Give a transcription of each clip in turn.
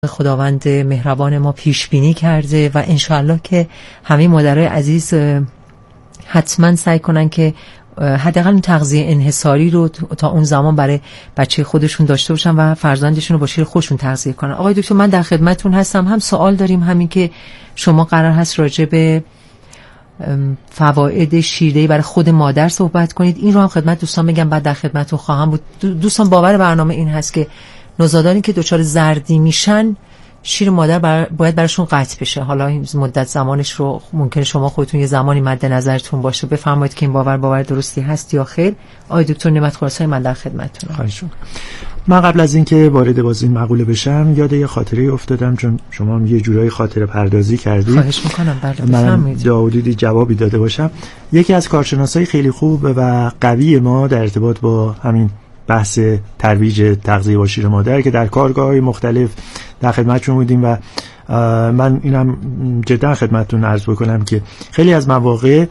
خداوند مهربان ما پیش بینی کرده و انشاءالله که همه مادرای عزیز حتما سعی کنن که حداقل تغذیه انحصاری رو تا اون زمان برای بچه خودشون داشته باشن و فرزندشون رو با شیر خودشون تغذیه کنن. آقای دکتر من در خدمتتون هستم. هم سوال داریم، همین که شما قرار هست راجع به فواید شیردهی برای خود مادر صحبت کنید. این رو هم خدمت دوستان بگم، بعد در خدمتتون خواهم بود. دوستان باور برنامه این هست که نوزادانی که دچار زردی میشن شیر مادر باید براشون قطع بشه. حالا این مدت زمانش رو ممکنه شما خودتون یه زمانی مد نظرتون باشه. بفرمایید که این باور درستی هست یا خیر. آقای دکتر نعمت خراسانی من در خدمتتونم. خواهش می‌کنم. من قبل از اینکه وارد بازی این مقوله بشم یاد یه خاطره افتادم، چون شما هم یه جورایی خاطره پردازی کردید. خواهش می‌کنم. بله من داودی جوابی داده باشم. یکی از کارشناسای خیلی خوب و قوی ما در ارتباط با همین بحث ترویج تغذیه با شیر مادر که در کارگاه‌های مختلف در خدمتتون بودیم و من اینم جدا خدمتتون عرض بکنم که خیلی از مواقع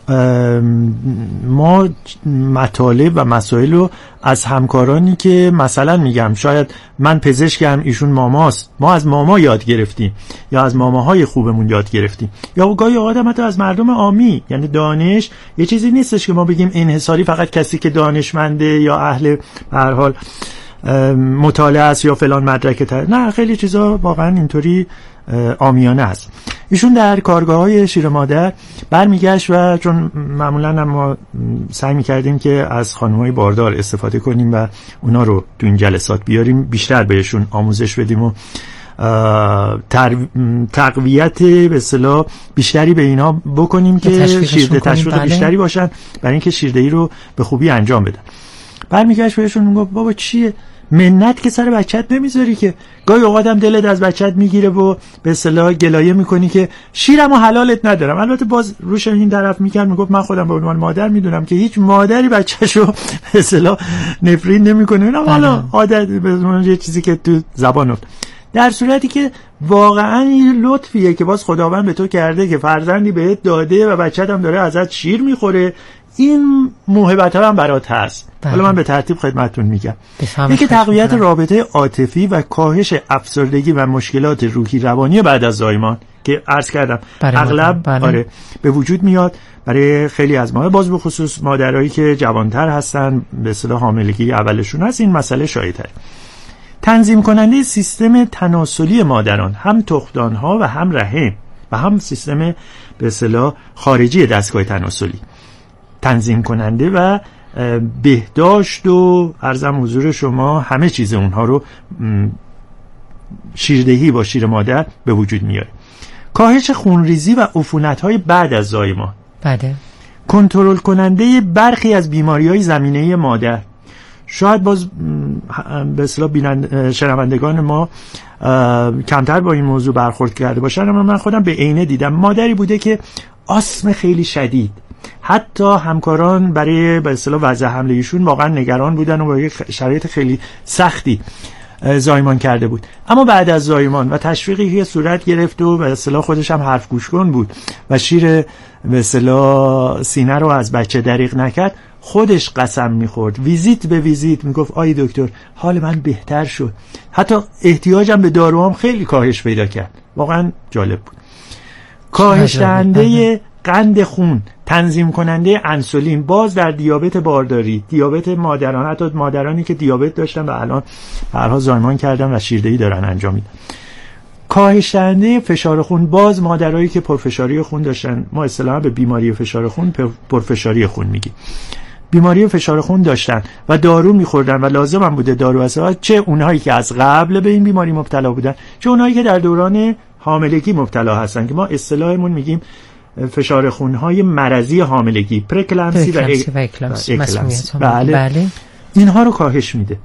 ما مطالب و مسائل رو از همکارانی که مثلا میگم شاید من پزشکم ایشون ماماست، ما از ماما یاد گرفتیم یا از ماماهای خوبمون یاد گرفتیم، یا گاهی اوقات حتی از مردم عامی. یعنی دانش یه چیزی نیستش که ما بگیم انحصاری فقط کسی که دانشمنده یا اهل به هر حال مطالعه است یا فلان مدرک نه، خیلی چیزا واقعا اینطوری عامیانه است. ایشون در کارگاه‌های شیر مادر برمیگشت و چون معمولا ما سعی می‌کردیم که از خانم‌های باردار استفاده کنیم و اونا رو تو این جلسات بیاریم، بیشتر بهشون آموزش بدیم و تقویت به اصطلاح بیشتری به اینا بکنیم که شیرده تشویق بیشتری باشن برای اینکه شیردهی رو به خوبی انجام بدن. برمیگشت بهشون میگفت بابا چیه منت که سر بچت نمیذاری، که گاهی اوقات هم دلت از بچت میگیره و به اصطلاح گلایه میکنی که شیرمو حلالت ندارم. البته باز روش این طرف میکرد میگفت من خودم به عنوان مادر میدونم که هیچ مادری بچه‌شو به اصطلاح نفرین نمیکنه، نه حالا عادت به یه چیزی که تو زبانت، در صورتی که واقعا این لطفیه که باز خداوند به تو کرده که فرزندی بهت داده و بچت هم داره ازت شیر میخوره. این موهبت هم برات هست. حالا من به ترتیب خدمتتون میگم. یکی تقویت رابطه عاطفی و کاهش افسردگی و مشکلات روحی روانی بعد از زایمان که عرض کردم اغلب آره به وجود میاد برای خیلی از ما، باز به خصوص مادرایی که جوانتر هستن، به اصطلاح حاملگی اولشون هست، این مسئله شایع‌تره. تنظیم کننده سیستم تناسلی مادران، هم تخمدان‌ها و هم رحم و هم سیستم به اصطلاح خارجی دستگاه تناسلی، تنظیم کننده و بهداشت و عرضم حضور شما همه چیز اونها رو شیردهی با شیر مادر به وجود میاره. کاهش خونریزی و عفونت‌های بعد از زایمان، بله، کنترل کننده برخی از بیماری‌های زمینه‌ای مادر. شاید باز به اصطلاح شنوندگان ما کمتر با این موضوع برخورد کرده باشن، اما من خودم به عینه دیدم. مادری بوده که آسم خیلی شدید، حتی همکاران برای به اصطلاح وضع حمل ایشون واقعا نگران بودن و با یک شرایط خیلی سختی زایمان کرده بود. اما بعد از زایمان و تشویقی که صورت گرفت و به اصطلاح خودش هم حرف گوش کن بود و شیر به اصطلاح سینه رو از بچه دریغ نکرد، خودش قسم میخورد، ویزیت به ویزیت میگفت آی دکتر حال من بهتر شد، حتی احتیاجم به داروام خیلی کاهش پیدا کرد. واقعا جالب بود. کاهش دهنده قند خون، تنظیم کننده انسولین، باز در دیابت بارداری، دیابت مادران، حتی مادرانی که دیابت داشتن و الان برها زایمان کردن و شیردهی دارن انجام میدن. کاهش دهنده فشار خون، باز مادرایی که پرفشاری خون داشتن، ما اصطلاحاً به بیماری فشار خون پرفشاری خون میگیم، بیماری فشار خون داشتن و دارو میخوردن و لازم هم بوده دارو استفاده، چه اونهایی که از قبل به این بیماری مبتلا بودن، چه اونهایی که در دوران حاملگی مبتلا هستن که ما اصطلاحمون میگیم فشار خونهای مرضی حاملگی، پرکلمسی و اکلمسی. بله. اینها رو کاهش میده.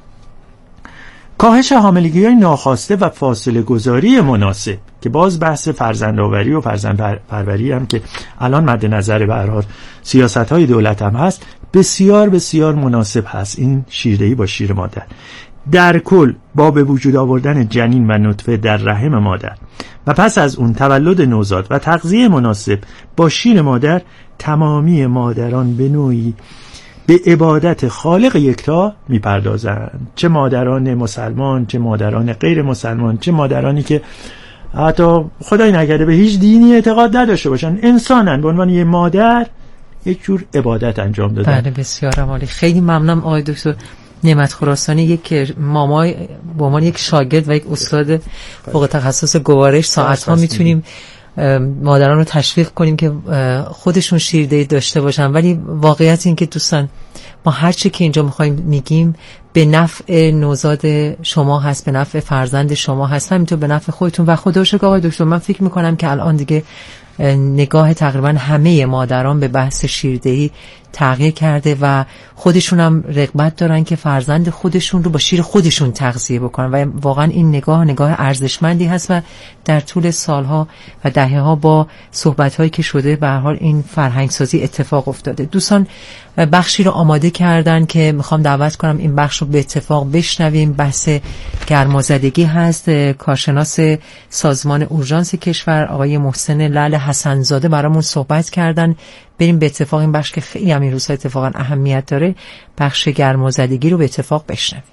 کاهش حاملگی‌های ناخواسته و فاصله گذاری مناسب که باز بحث فرزندآوری و فرزندپروری هم که الان مد نظر به هر حال سیاست‌های دولت هم هست، بسیار بسیار مناسب هست این شیردهی با شیر مادر. در کل با به وجود آوردن جنین و نطفه در رحم مادر و پس از اون تولد نوزاد و تغذیه مناسب با شیر مادر، تمامی مادران به نوعی به عبادت خالق یکتا میپردازند، چه مادران مسلمان، چه مادران غیر مسلمان، چه مادرانی که حتی خدای نکرده به هیچ دینی اعتقاد نداشته باشن، انسانن، به عنوان یه مادر یک جور عبادت انجام دادن. بله بسیار عالی. خیلی ممنونم آقای دکتر نعمت خراسانی، یک مامای به عنوان یک شاگرد و یک استاد فوق تخصص گوارش ساعت‌ها میتونیم مادران رو تشویق کنیم که خودشون شیردهی داشته باشن، ولی واقعیت این که دوستان ما هر چی که اینجا میخوایم میگیم به نفع نوزاد شما هست، به نفع فرزند شما هست، همینطور به نفع خودتون. و خدا رو شکر آقای دکتر من فکر میکنم که الان دیگه نگاه تقریبا همه مادران به بحث شیردهی تغییر کرده و خودشون هم رغبت دارن که فرزند خودشون رو با شیر خودشون تغذیه بکنن و واقعا این نگاه ارزشمندی هست و در طول سالها و دهه‌ها با صحبت‌هایی که شده به هر حال این فرهنگ سازی اتفاق افتاده. دوستان بخشی رو آماده کردن که میخوام دعوت کنم این بخش رو به اتفاق بشنویم. بحث گرمازدگی هست. کارشناس سازمان اورژانس کشور آقای محسن لعل حسن‌زاده برامون صحبت کردن. بریم به اتفاق این بخش که خیلی همین روزها اتفاقا اهمیت داره، بخش گرمازدگی رو به اتفاق بشنویم.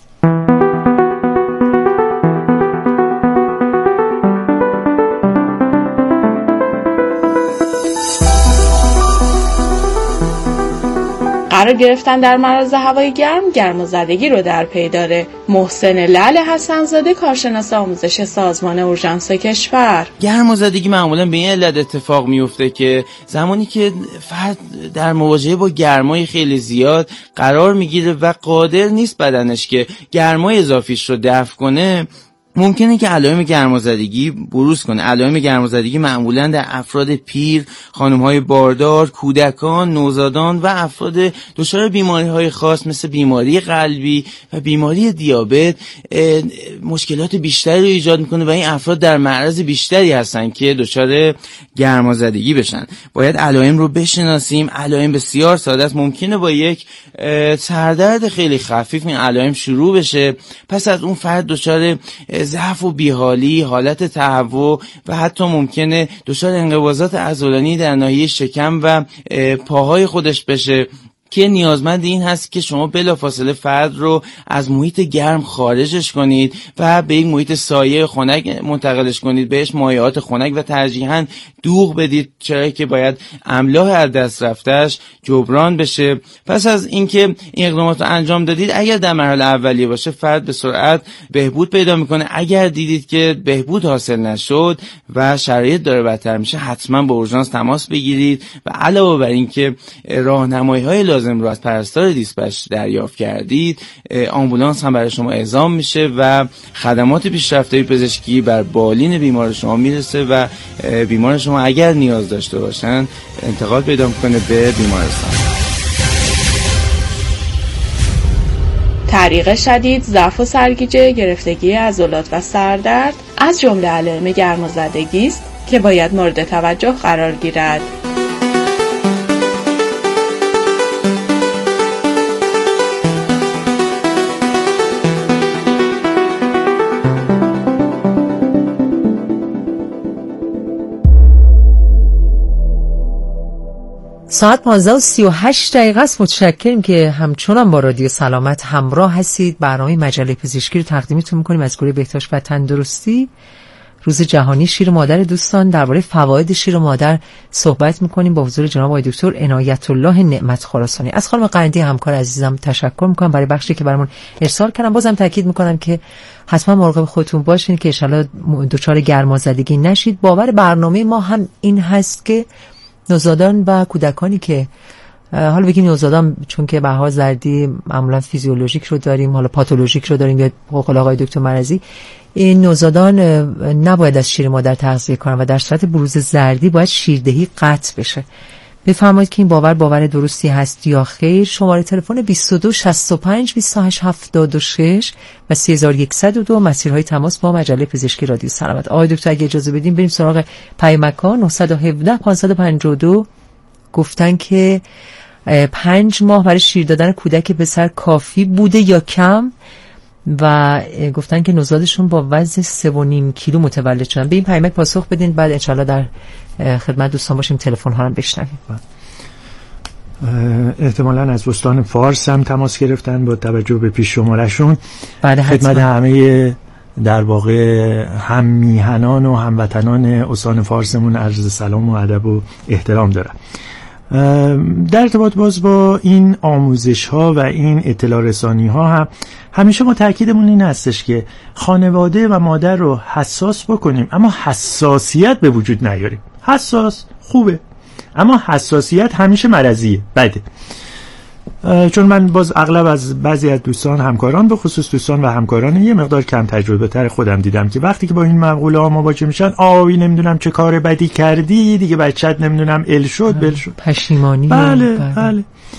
قرار گرفتن در معرض هوای گرم گرمازدگی رو در پی داره. محسن لعل حسن‌زاده کارشناس آموزش سازمان اورژانس کشور: گرمازدگی معمولا به این علت اتفاق میفته که زمانی که فرد در مواجهه با گرمای خیلی زیاد قرار میگیره و قادر نیست بدنش که گرمای اضافیش رو دفع کنه، ممکنه که علائم گرمازدگی بروز کنه. علائم گرمازدگی معمولا در افراد پیر، خانم‌های باردار، کودکان، نوزادان و افراد دچار بیماری‌های خاص مثل بیماری قلبی و بیماری دیابت مشکلات بیشتری رو ایجاد میکنه و این افراد در معرض بیشتری هستن که دچار گرمازدگی بشن. باید علائم رو بشناسیم. علائم بسیار ساده است. ممکنه با یک سردرد خیلی خفیف این علائم شروع بشه، پس از اون فرد دچار ضعف و بیحالی، حالت تهوع و حتی ممکنه دچار انقباضات عضلانی در ناحیه شکم و پاهای خودش بشه که نیازمند این هست که شما بلافاصله فرد رو از محیط گرم خارجش کنید و به یک محیط سایه خنک منتقلش کنید، بهش مایعات خنک و ترجیحاً دوغ بدید، چرا که باید املاح از دست رفتهش جبران بشه. پس از اینکه این اقدامات رو انجام دادید، اگر در مرحله اولیه باشه فرد به سرعت بهبود پیدا میکنه. اگر دیدید که بهبود حاصل نشد و شرایط داره بدتر میشه، حتما با اورژانس تماس بگیرید و علاوه بر اینکه راهنمایی‌های لازم رو از پرستار دیسپچ دریافت کردید، آمبولانس هم برای شما اعزام میشه و خدمات پیشرفته پزشکی بر بالین بیمار شما میرسه و بیمار شما اگر نیاز داشته باشن انتقال پیدا میکنه به بیمارستان. تعریق شدید، ضعف و سرگیجه، گرفتگی عضلات و سردرد از جمله علائم گرمازدگی است که باید مورد توجه قرار گیرد. ساعت 15:38 است. متشکریم که همچنان با رادیو سلامت همراه هستید. برنامه مجله پزشکی رو تقدیمتون می‌کنیم از گروه بهداشت و تندرستی. روز جهانی شیر مادر دوستان، درباره فواید شیر مادر صحبت می‌کنیم با حضور جناب آقای دکتر عنایت الله نعمت خراسانی. از خانم قندی همکار عزیزم تشکر می‌کنم برای بخشی که برامون ارسال کردن. بازم تاکید می‌کنم که حتما مراقب خودتون باشین که ان شاءالله دچار گرمازدگی نشید. باور برنامه ما هم این هست که نوزادان و کودکانی که حالا بگیم نوزادان چون که بها زردی معمولا فیزیولوژیک رو داریم، حالا پاتولوژیک رو داریم یا قول آقای دکتر مرزی، این نوزادان نباید از شیر مادر تغذیه کنن و در صورت بروز زردی باید شیردهی قطع بشه. بفرمایید که این باور درستی هست یا خیر. شماره تلفن 22 65 28 76 و 3102 مسیرهای تماس با مجله پزشکی رادیو سلامت. آقای دکتر اگه اجازه بدیم بریم سراغ پیامک‌ها. 917 552 گفتن که 5 ماه برای شیر دادن کودک پسر کافی بوده یا کم و گفتن که نوزادشون با وزن 3.5 کیلو متولد شدن. به این پیامک پاسخ بدین، بعد انشالله در خدمت دوستان باشیم، تلفن ها رو بشنویم. احتمالاً از استان فارس هم تماس گرفتن با توجه به پیش شمارشون. خدمت همه در واقع هم میهنان و هموطنان استان فارسمون عرض سلام و ادب و احترام دارم. در ارتباط باز با این آموزش ها و این اطلاع رسانی ها هم همیشه ما تأکیدمون این هستش که خانواده و مادر رو حساس بکنیم، اما حساسیت به وجود نیاریم. حساس خوبه، اما حساسیت همیشه مرضیه، بده. چون من باز اغلب از بعضی از دوستان، همکاران، به خصوص دوستان و همکاران یه مقدار کم تجربه تر خودم دیدم که وقتی که با این مقوله ها مواجه میشن، آوی نمیدونم چه کار بدی کردی دیگه، بچت نمیدونم ال شد بل شد، پشیمانی. بله.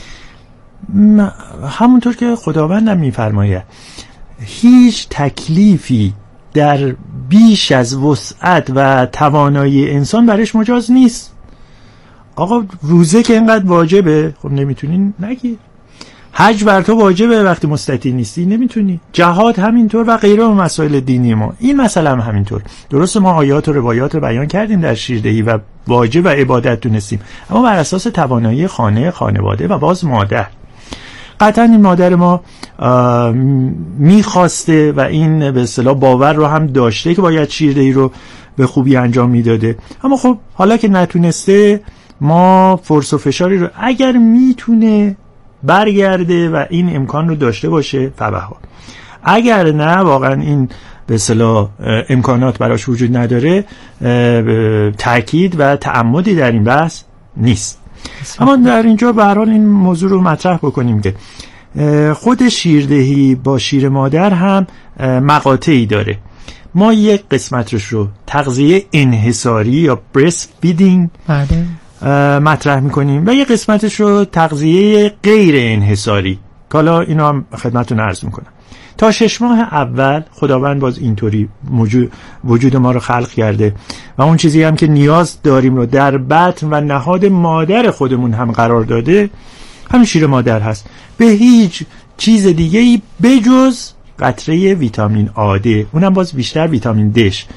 همونطور که خداوندم میفرماید هیچ تکلیفی در بیش از وسعت و توانایی انسان برش مجاز نیست. آقا روزه که اینقدر واجبه، خب نمیتونی نگی. حج بر تو واجبه، وقتی مستطیع نیستی نمیتونی. جهاد همینطور و غیره و مسائل دینی ما. این مسئله هم همینطور. درسته ما آیات و روایات رو بیان کردیم در شیردهی و واجب و عبادت دونستیم، اما بر اساس توانایی خانواده و باز مادر. قطعا این مادر ما میخواسته و این به اصطلاح باور رو هم داشته که باید شیردهی رو به خوبی انجام میداده، اما خب حالا که نتونسته، ما فرص و فشاری رو اگر میتونه برگرده و این امکان رو داشته باشه فبها، اگر نه واقعا این به اصطلاح امکانات براش وجود نداره، تأکید و تعمدی در این بحث نیست. اما در اینجا به هر حال این موضوع رو مطرح بکنیم که خود شیردهی با شیر مادر هم مقاطعی داره. ما یک قسمتش رو تغذیه انحصاری یا breast feeding مطرح میکنیم و یک قسمتش رو تغذیه غیر انحصاری، که حالا اینا هم خدمتتون عرض میکنم. تا 6 ماه اول خداوند باز اینطوری وجود ما رو خلق کرده و اون چیزی هم که نیاز داریم رو در بطن و نهاد مادر خودمون هم قرار داده، همین شیر مادر هست. به هیچ چیز دیگه ای بجز قطره ویتامین آده، اونم باز بیشتر ویتامین دش،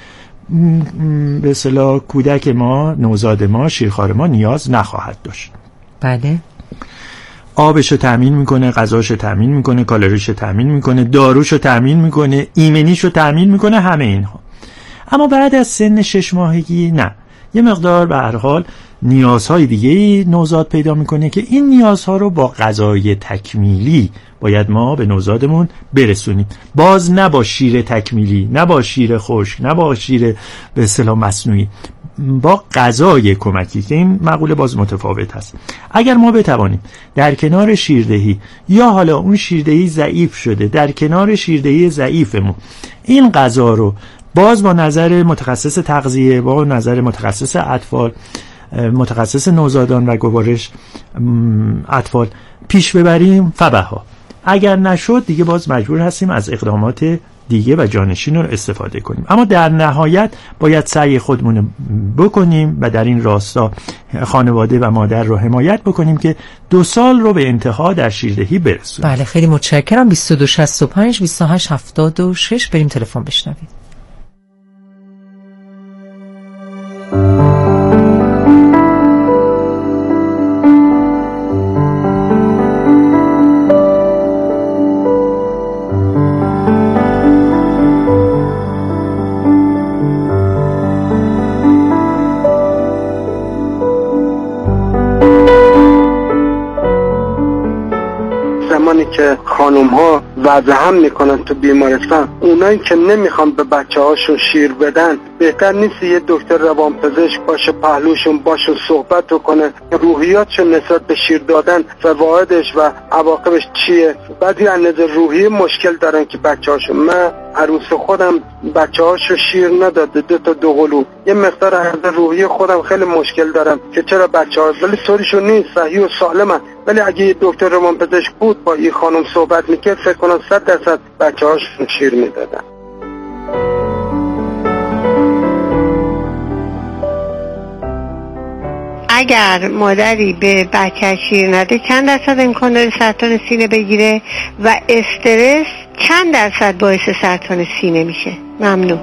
به اصطلاح کودک ما، نوزاد ما، شیرخوار ما نیاز نخواهد داشت. بله. آبشو تامین میکنه، غذاشو تامین میکنه، کالریشو تامین میکنه، داروشو تامین میکنه، ایمنیشو تامین میکنه، همه اینها. اما بعد از سن 6 ماهگی نه، یه مقدار به هر حال نیازهای دیگه نوزاد پیدا میکنه که این نیازها رو با غذای تکمیلی باید ما به نوزادمون برسونیم. باز نه با شیر تکمیلی، نه با شیر خشک، نه با شیر به اصطلاح مصنوعی، با غذای کمکی، که این مقوله باز متفاوت هست. اگر ما بتوانیم در کنار شیردهی یا حالا اون شیردهی ضعیف شده، در کنار شیردهی ضعیفمون این غذا رو باز با نظر متخصص تغذیه، با نظر متخصص اطفال، متخصص نوزادان و گوارش اطفال پیش ببریم فبها. اگر نشد دیگه باز مجبور هستیم از اقدامات دیگه و جانشین رو استفاده کنیم. اما در نهایت باید سعی خودمون بکنیم و در این راستا خانواده و مادر رو حمایت بکنیم که 2 سال رو به انتها در شیردهی برسونیم. بله خیلی متشکرم. 2265 2876 بریم تلفن بشنویم. که خانوم ها وضع هم میکنن تو بیمارستان، اونایی که نمیخوان به بچه هاشون شیر بدن، بهتر نیست یه دکتر روانپزشک باشه پهلوشون باشون صحبت کنه روحیاتشون نسبت به شیر دادن فوایدش و عواقبش چیه. بعضی از نظر روحی مشکل دارن که بچه هاشون، من عروس خودم بچه هاشو شیر نداده، 2 تا دوقلو، یه مقدار از روحی خودم خیلی مشکل دارم که چرا بچه ها، ولی طوریشون نیست، صحیح و سالمن، ولی اگه یه دکتر روانپزشک بود با این خانم صحبت میکرد فکر کنم 100% بچه هاشون شیر میدادن. اگر مادری به بچه شیر نده چند درصد امکان داره سرطان سینه بگیره و استرس چند درصد باعث سرطان سینه میشه؟ ممنون.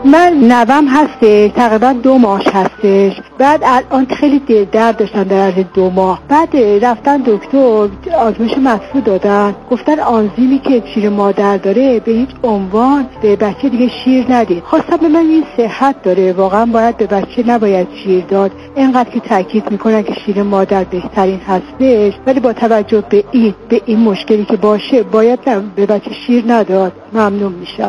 من نوام هسته تقریبا 2 ماه هستش. بعد الان خیلی دل درد داشتن در از 2 ماه. بعد رفتن دکتر آزمایش مدفوع دادن، گفتن آنزیمی که شیر مادر داره به هیچ عنوان به بچه دیگه شیر ندید. خواستم به من این صحت داره، واقعا باید به بچه نباید شیر داد، اینقدر که تاکید میکنن که شیر مادر بهترین هستش، ولی با توجه به این مشکلی که باشه باید به بچه شیر نداد. ممنون میشم.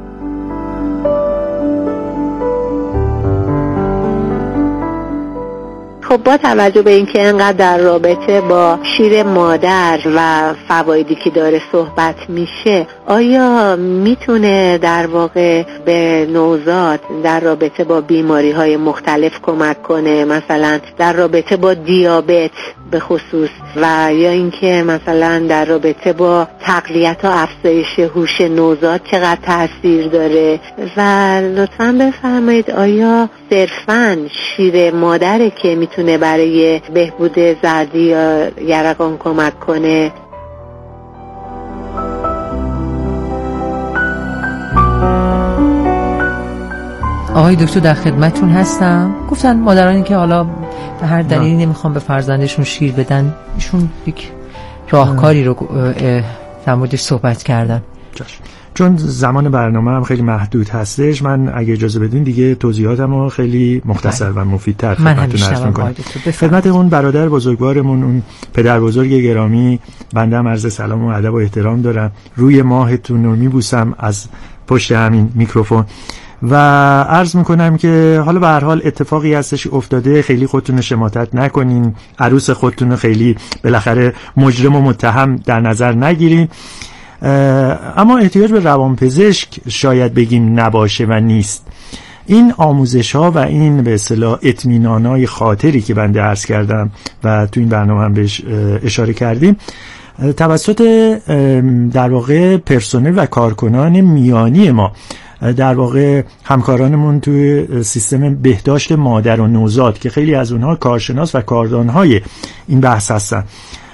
خب با توجه به اینکه انقدر در رابطه با شیر مادر و فوایدی که داره صحبت میشه، آیا میتونه در واقع به نوزاد در رابطه با بیماری‌های مختلف کمک کنه، مثلا در رابطه با دیابت به خصوص، و یا اینکه مثلا در رابطه با تقویت و افزایش هوش نوزاد چقدر تاثیر داره؟ و لطفاً بفرمایید آیا صرفاً شیر مادره که میتونه برای بهبود زردی یا یرقان کمک کنه؟ آقای دکتر در خدمتون هستم. گفتن مادرانی که حالا به هر دلیلی نمیخوان به فرزندشون شیر بدن، ایشون یک راهکاری رو در موردش صحبت کردن. چون زمان برنامه هم خیلی محدود هستش، من اگه اجازه بدین دیگه توضیحاتمو خیلی مختصر و مفیدتر خدمتتون عرض می‌کنم. خدمت اون برادر بزرگوارمون، اون پدر بزرگ گرامی، بنده هم عرض سلام و ادب و احترام دارم، روی ماهتون رو میبوسم از پشت همین میکروفون و عرض میکنم که حالا به هر حال اتفاقی هستش افتاده، خیلی خودتون شماتت نکنین، عروس خودتون رو خیلی بالاخره مجرم و متهم در نظر نگیرین، اما احتیاج به روانپزشک شاید بگیم نباشه و نیست. این آموزش ها و این به اصطلاح اطمینانای خاطری که بنده عرض کردم و تو این برنامه هم بهش اشاره کردیم توسط در واقع پرسنل و کارکنان میانی ما، در واقع همکارانمون توی سیستم بهداشت مادر و نوزاد که خیلی از اونها کارشناس و کاردانهای این بحث هستن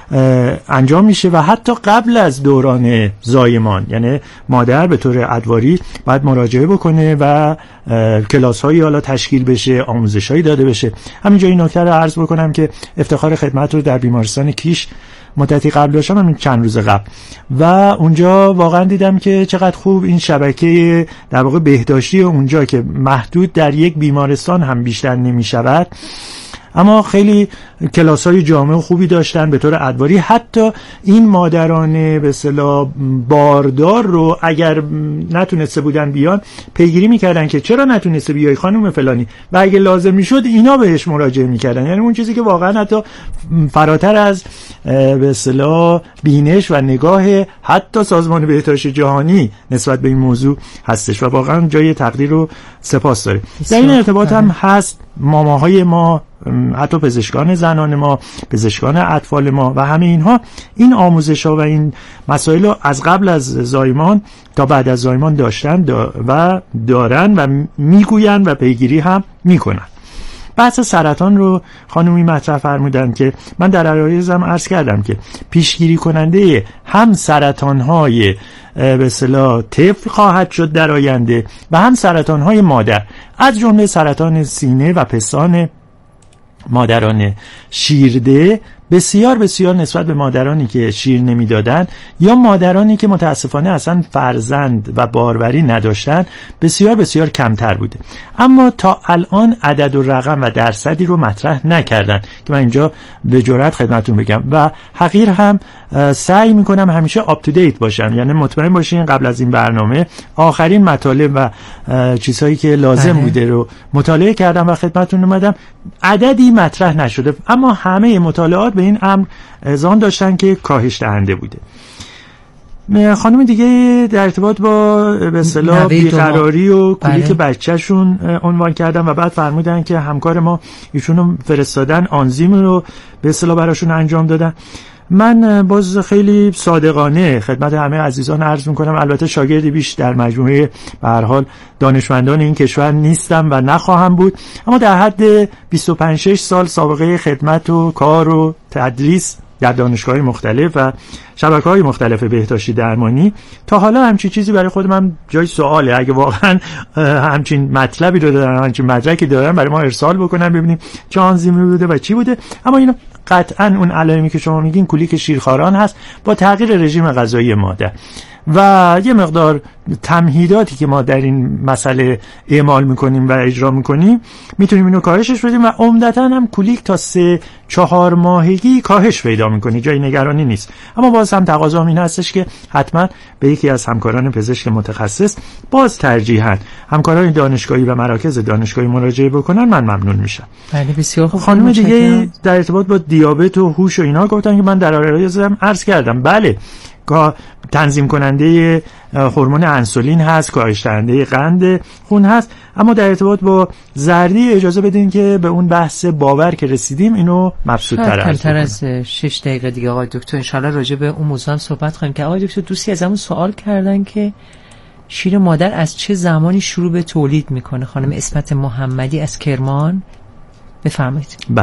انجام میشه و حتی قبل از دوران زایمان، یعنی مادر به طور ادواری باید مراجعه بکنه و کلاس هایی حالا تشکیل بشه، آموزش هایی داده بشه. همینجا این نکته رو عرض بکنم که افتخار خدمت رو در بیمارستان کیش مدتی قبل داشتم، همین چند روز قبل، و اونجا واقعا دیدم که چقدر خوب این شبکه در واقع بهداشتی اونجا که محدود در یک بیمارستان هم بیشتر نمی شود، اما خیلی کلاس‌های جامع و خوبی داشتن به طور ادواری. حتی این مادران به اصطلاح باردار رو اگر نتونسته بودن بیان پیگیری میکردن که چرا نتونسته بیای خانم فلانی، و اگه لازم میشد اینا بهش مراجعه میکردن. یعنی اون چیزی که واقعا حتی فراتر از به اصطلاح بینش و نگاه حتی سازمان بهداشت جهانی نسبت به این موضوع هستش و واقعا جای تقدیر و سپاس داره. در این ارتباط هم هست ماماهای ما، حتی پزشکان زنان ما، پزشکان اطفال ما و همه اینها این آموزش ها و این مسائل رو از قبل از زایمان تا بعد از زایمان داشتن و دارن و میگوین و پیگیری هم میکنن. بحث سرطان رو خانومی مطرح فرمودن که من در عرایزم عرض کردم که پیشگیری کننده هم سرطان‌های به اصطلاح طفل خواهد شد در آینده و هم سرطان‌های مادر، از جمله سرطان سینه و پستان مادران شیرده بسیار بسیار نسبت به مادرانی که شیر نمیدادن یا مادرانی که متاسفانه اصلا فرزند و باروری نداشتن بسیار بسیار کمتر بوده. اما تا الان عدد و رقم و درصدی رو مطرح نکردن که من اینجا به جرئت خدمتتون بگم و حقیر هم سعی میکنم همیشه آپ تو دیت باشم، یعنی مطمئن باشین قبل از این برنامه آخرین مطالب و چیزهایی که لازم بوده رو مطالعه کردم و خدمتتون اومدم. عددی مطرح نشده اما همه مطالعات به این امر اذعان داشتن که کاهش دهنده بوده. خانم دیگه در ارتباط با به اصطلاح بیقراری و کولیک بچه‌شون عنوان کردن و بعد فرمودن که همکار ما ایشونو فرستادن آنزیم رو به اصطلاح براشون انجام دادن. من باز خیلی صادقانه خدمت همه عزیزان عرض میکنم، البته شاگردی بیش در مجموعه به هر حال دانشمندان این کشور نیستم و نخواهم بود، اما در حد 25-6 سال سابقه خدمت و کار و تدریس در دانشگاه‌های مختلف و شبکه‌های مختلف بهداشتی درمانی. تا حالا همچین چیزی برای خود من جای سواله. اگه واقعا همچین مطلبی رو دارن، همچین مدرکی دارن، برای ما ارسال بکنن ببینیم چه آنزیمی بوده و چی بوده. اما اینو قطعاً اون علائمی که شما میگین کولیک شیرخواران هست با تغییر رژیم غذایی مادر و یه مقدار تمهیداتی که ما در این مسئله اعمال میکنیم و اجرا میکنیم میتونیم اینو کاهشش بدیم و عمدتاً هم کولیک تا 3-4 ماهگی کاهش پیدا میکنه، جای نگرانی نیست. اما باز هم تقاضا این هستش که حتما به یکی از همکاران پزشک متخصص باز ترجیحاً همکاران دانشگاهی و مراکز دانشگاهی مراجعه بکنن، من ممنون میشم. بله بسیار خوب. خانم دیگه در ارتباط با دیابت و هوش و اینا گفتن که من در آرایزم عرض کردم بله تنظیم کننده هورمون انسولین هست، کاهش دهنده قند خون هست، اما در ارتباط با زردی اجازه بدین که به اون بحث باور که رسیدیم اینو مبسوط‌تر کمتر از 6 دقیقه دیگه آقای دکتر انشالله راجع به اون موضوع هم صحبت خواهیم که آقای دکتر دوستی ازمون سوال کردن که شیر مادر از چه زمانی شروع به تولید میکنه؟ خانم اسمت محمدی از کرمان بفرمایید. بله،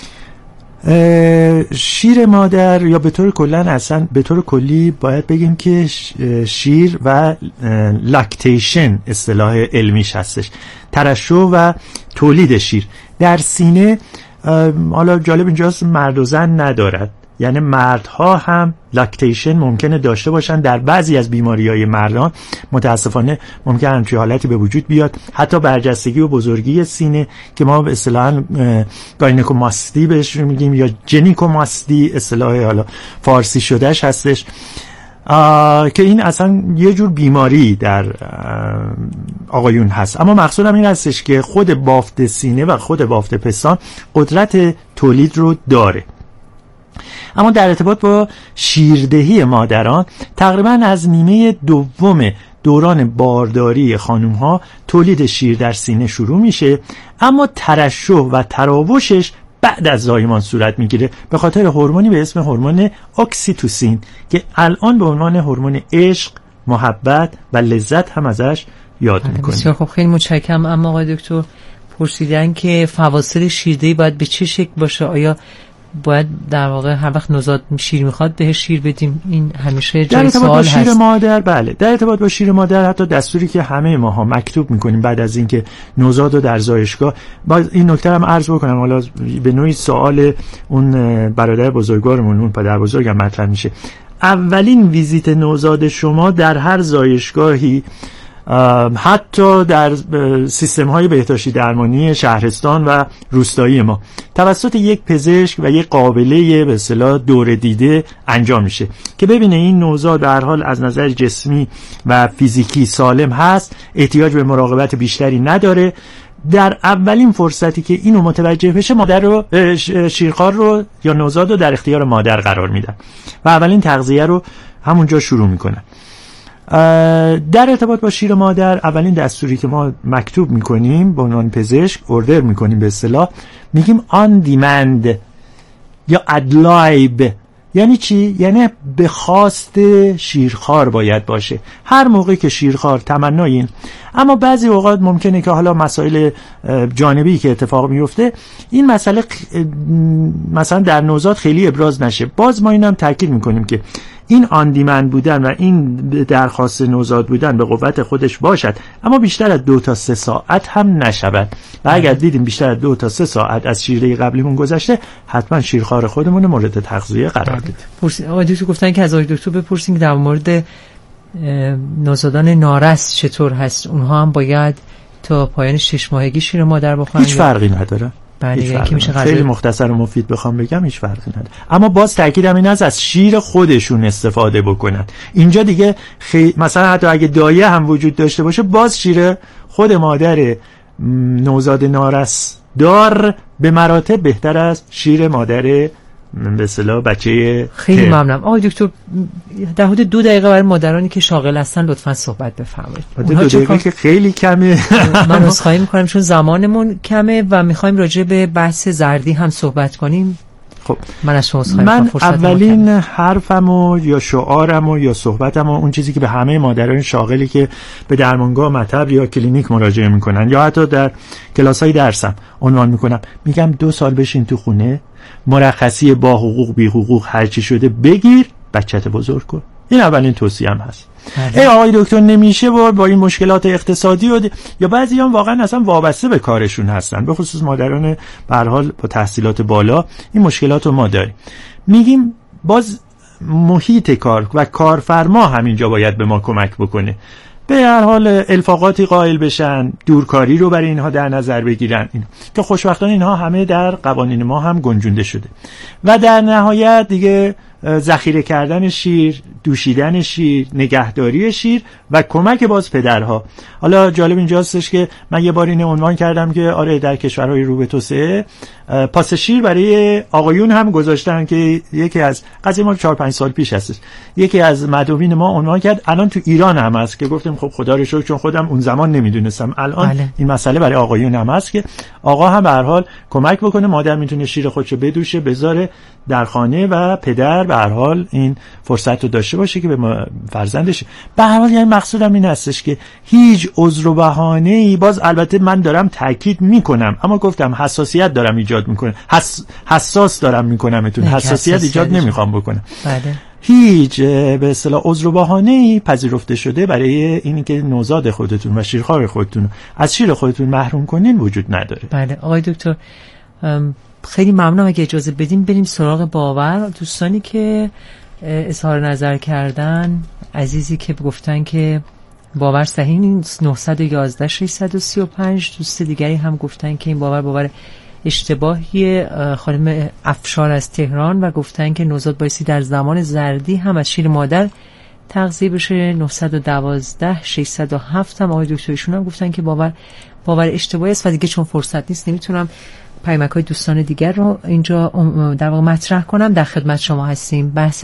شیر مادر یا به طور کلا اصلا به طور کلی باید بگیم که شیر و لاکتیشن اصطلاح علمیش هستش، ترشح و تولید شیر در سینه. حالا جالب اینجاست مرد و زن ندارد، یعنی مردها هم لاکتیشن ممکنه داشته باشن. در بعضی از بیماری‌های مردان متاسفانه ممکنه همچین حالتی به وجود بیاد، حتی برجستگی و بزرگی سینه که ما به اصطلاح گاینکوماستی بهش میگیم یا جنیکوماستی اصطلاح حالا فارسی شدهش هستش، که این اصلا یه جور بیماری در آقایون هست. اما مقصودم این هستش که خود بافت سینه و خود بافت پستان قدرت تولید رو داره. اما در ارتباط با شیردهی مادران تقریبا از نیمه دوم دوران بارداری خانوم ها تولید شیر در سینه شروع میشه، اما ترشح و تراوشش بعد از زایمان صورت میگیره به خاطر هورمونی به اسم هورمون اکسیتوسین که الان به عنوان هورمون عشق، محبت و لذت هم ازش یاد میکنیم. بسیار خب، خیلی متشکرم. اما آقای دکتر پرسیدن که فواصل شیردهی باید به چه شکل باشه؟ آیا باید در واقع هر وقت نوزاد شیر میخواد بهش شیر بدیم؟ این همیشه جای سوال هست. شیر مادر بله، در ارتباط با شیر مادر حتی دستوری که همه ماها مکتوب میکنیم بعد از اینکه نوزاد رو در زایشگاه، باز این نکته هم عرض بکنم، حالا به نوعی سوال اون برادر بزرگوارمون اون پدر بزرگم مطرح میشه. اولین ویزیت نوزاد شما در هر زایشگاهی، حتی در سیستم های بهداشتی درمانی شهرستان و روستایی ما توسط یک پزشک و یک قابله به اصطلاح دور دیده انجام میشه که ببینه این نوزاد به هر حال از نظر جسمی و فیزیکی سالم هست، احتیاج به مراقبت بیشتری نداره. در اولین فرصتی که اینو متوجه بشه مادر رو، شیرخوار رو یا نوزاد رو در اختیار مادر قرار میدن و اولین تغذیه رو همونجا شروع میکنن. در ارتباط با شیر مادر اولین دستوری که ما مکتوب میکنیم به عنوان پزشک، اوردر میکنیم به اصطلاح، میگیم آن دیمند یا ادلایب. یعنی چی؟ یعنی به خواست شیرخوار باید باشه هر موقعی که شیرخوار تمنای این. اما بعضی اوقات ممکنه که حالا مسائل جانبی که اتفاق میفته این مسئله مثلا در نوزاد خیلی ابراز نشه. باز ما اینم تاکید میکنیم که این آن دیمند بودن و این درخواست نوزاد بودن به قوت خودش باشد، اما بیشتر از 2 تا 3 ساعت هم نشود. و اگر دیدیم بیشتر از 2 تا 3 ساعت از شیرده قبلیمون گذشته، حتما شیرخوار خودمون مورد تغذیه قرار بدیم. آقای دکتر گفتن که از آقای دکتر بپرسیم که در مورد نوزادان نارس چطور هست؟ اونها هم باید تا پایان 6 ماهگی شیر مادر بخورن؟ هیچ فرقی نداره. خیلی مختصر و مفید بخوام بگم هیچ فرقی نداره. اما باز تاکیدم این است از شیر خودشون استفاده بکنن. اینجا دیگه مثلا حتی اگه دایه هم وجود داشته باشه، باز شیر خود مادر نوزاد نارس دار به مراتب بهتر از شیر مادر به اصطلاح بچه. خیلی ممنونم. آقای دکتر در حدود 2 دقیقه برای مادرانی که شاغل هستن لطفاً صحبت بفرمایید. 2 دقیقه که خیلی کمه. من عذرخواهی می‌کنم چون زمانمون کمه و می‌خوایم راجع به بحث زردی هم صحبت کنیم. خب من از شما عذرخواهی می‌کنم. من اولین حرفمو یا شعارمو یا صحبتمو، اون چیزی که به همه مادران شاغلی که به درمانگاه مطب یا کلینیک مراجعه می‌کنن یا حتی در کلاس‌های درسم عنوان می‌کنم، میگم 2 سال بشین تو خونه مرخصی با حقوق بی حقوق هر چی شده بگیر، بچت بزرگ کن. این اولین توصیه‌ام هست. ای آقای دکتر نمیشه با این مشکلات اقتصادی یا بعضی‌ها واقعا اصلا وابسته به کارشون هستن، به خصوص مادران به هر حال با تحصیلات بالا، این مشکلات رو ما داریم. میگیم باز محیط کار و کارفرما همینجا باید به ما کمک بکنه، به هر حال الفاقاتی قائل بشن، دورکاری رو برای اینها در نظر بگیرن، این که خوشبختانه اینها همه در قوانین ما هم گنجونده شده. و در نهایت دیگه ذخیره کردن شیر، دوشیدن شیر، نگهداری شیر و کمک باز پدرها. حالا جالب اینجاستش که من یه بار اینو عنوان کردم که آره در کشورهای رو به توسعه پاس شیر برای آقایون هم گذاشتن، که یکی از قضیه ما 4-5 سال پیش هستش، یکی از مدعوین ما عنوان کرد الان تو ایران هم هست، که گفتیم خب خدا رو شکر، چون خودم اون زمان نمیدونستم، الان این مسئله برای آقایون هم هست که آقا هم به هر حال کمک بکنه، مادر میتونه شیر خودشو بدوشه بذاره در خانه و پدر به هر حال این فرصت رو داشته باشه که به فرزندش. به هر حال یعنی مقصودم این هستش که هیچ عذر و بهانه‌ای، باز البته من دارم تاکید میکنم، اما گفتم حساسیت دارم ایجاد میکنم، حساس دارم میکنمتون، حساسیت ایجاد نمیخوام بکنم. بله. هیچ به اصطلاح عذر و بهانه‌ای پذیرفته شده برای اینی که نوزاد خودتون و شیرخوار خودتون از شیر خودتون محروم کنین وجود نداره. بله آقای دکتر، خیلی ممنونم. اگه اجازه بدیم بریم سراغ باور. دوستانی که اظهار نظر کردن، عزیزی که گفتن که باور صحیح نیست 911 635، دوست دیگری هم گفتن که این باور اشتباهی، خانم افشار از تهران، و گفتن که نوزاد بایستی در زمان زردی هم از شیر مادر تغذیه بشه. 912 607 هم آقای دکترشون هم گفتن که باور اشتباهی است و دیگه چون فرصت نیست نمیتونم پیامک‌های دوستان دیگر رو اینجا در واقع مطرح کنم. در خدمت شما هستیم. بحث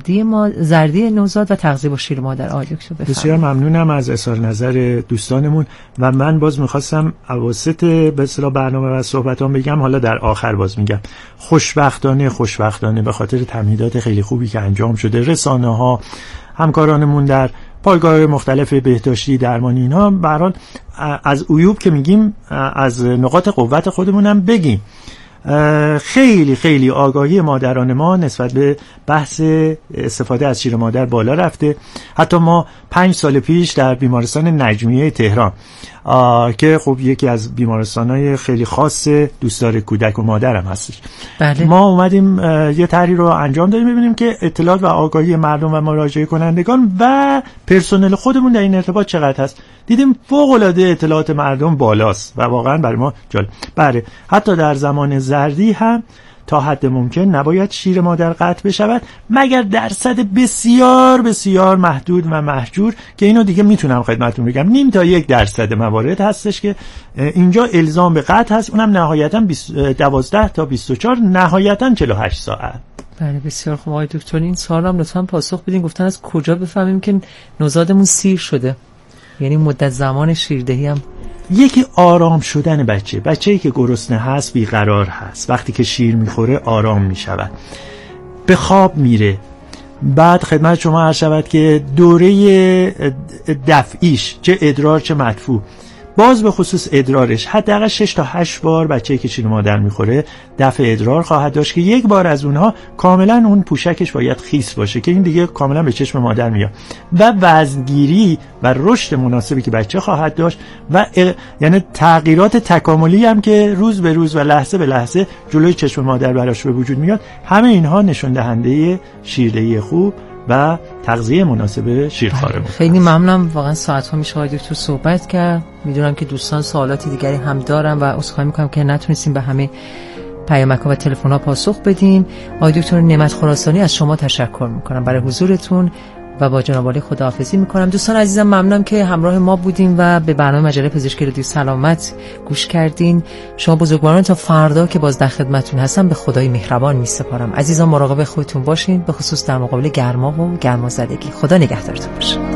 زردی نوزاد و تغذیه با شیر مادر. آقای دکتر بفرمایید. بسیار ممنونم از اظهار نظر دوستانمون و من باز می‌خواستم اواسط به اصطلاح برنامه و صحبتام بگم، حالا در آخر باز میگم، خوشبختانه به خاطر تمهیدات خیلی خوبی که انجام شده، رسانه‌ها، همکارانمون در پایگاه مختلف بهداشتی، درمانی، اینا به هر حال از عیوب که میگیم از نقاط قوت خودمون هم بگیم. خیلی خیلی آگاهی مادران ما نسبت به بحث استفاده از شیر مادر بالا رفته. حتی ما 5 سال پیش در بیمارستان نجمیه تهران که خب یکی از بیمارستان‌های خیلی خاص دوستدار کودک و مادر هم هستش، بله. ما اومدیم یه طرحی رو انجام دادیم ببینیم که اطلاعات و آگاهی مردم و مراجعه کنندگان و پرسنل خودمون در این ارتباط چقدر هست. دیدیم فوق‌العاده اطلاعات مردم بالاست و واقعا برای ما جالب. بله حتی در زمان زردی هم تا حد ممکن نباید شیر مادر قطع بشود مگر درصد بسیار بسیار محدود و محجور که اینو دیگه میتونم خدمتتون بگم 0.5 تا 1% موارد هستش که اینجا الزام به قطع هست، اونم نهایتا 12 تا 24، نهایتا 48 ساعت. بله بسیار خوب. آقای دکتر این سوال هم لطفاً پاسخ بدین. گفتن از کجا بفهمیم که نوزادمون سیر شده؟ یعنی مدت زمان شیردهی هم یکی آرام شدن بچه‌ای که گرسنه هست بیقرار هست، وقتی که شیر میخوره آرام میشود، به خواب میره. بعد خدمت شما عرض شود که دوره دفعیش چه ادرار چه مدفوع، باز به خصوص ادرارش حداقل 6 تا 8 بار بچه‌ای که شیر مادر میخوره دفع ادرار خواهد داشت که یک بار از اونها کاملا اون پوشکش باید خیس باشه که این دیگه کاملا به چشم مادر میاد و وزنگیری و رشد مناسبی که بچه خواهد داشت و یعنی تغییرات تکاملی هم که روز به روز و لحظه به لحظه جلوی چشم مادر براش به وجود میاد، همه اینها نشون دهنده شیردهی خوب و تغذیه مناسب شیرخواره بود. خیلی ممنونم. واقعا ساعت‌ها میشه آقای دکتر صحبت کرد. میدونم که دوستان سوالاتی دیگری هم دارن و عذرخواهی میکنم که نتونستیم به همه پیامک‌ها و تلفن‌ها پاسخ بدیم. آقای دکتر نعمت خراسانی از شما تشکر میکنم برای حضورتون و با جناب عالی خداحافظی میکنم. دوستان عزیزم ممنونم که همراه ما بودیم و به برنامه مجله پزشکی رادیو سلامت گوش کردین. شما بزرگواران تا فردا که باز در خدمتتون هستم به خدای مهربان میسپارم. عزیزان مراقب خودتون باشین، به خصوص در مقابل گرما و گرمازدگی. خدا نگهدارتون باشه.